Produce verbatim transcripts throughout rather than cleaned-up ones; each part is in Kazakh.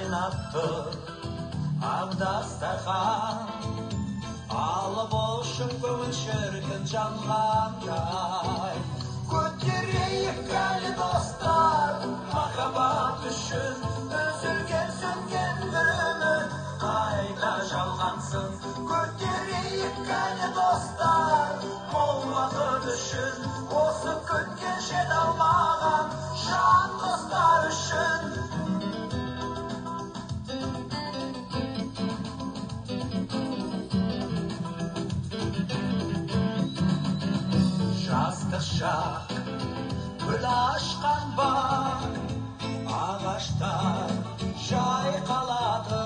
қайнатты ақ дастархан, алып ұшып көңіл шіркін жанғандай. Көтерейік әлі достар, махаббат үшін үзілген сөнген бір үміт қайта жалғансын. Көтерейік әлі достар, мол бақыт үшін, осы күнге жете алмаған жан достар үшін. Жастық шақ, гүл ашқан бақ, ағаштар жайқалады,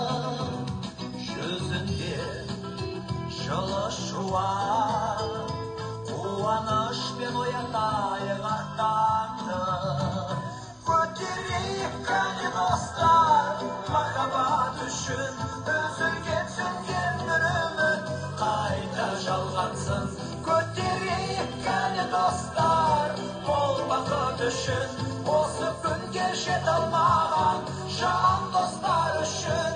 жүзінде жылы шуақ, қуанышпен оятайық аттанды. Көтерейік әлі достар, махаббат үшін үзілген сөнген бір үміт қайта жалғансын. Көтерейік әлі достар, мол бақыт үшін, осы күнге жете алмаған жан достар үшін.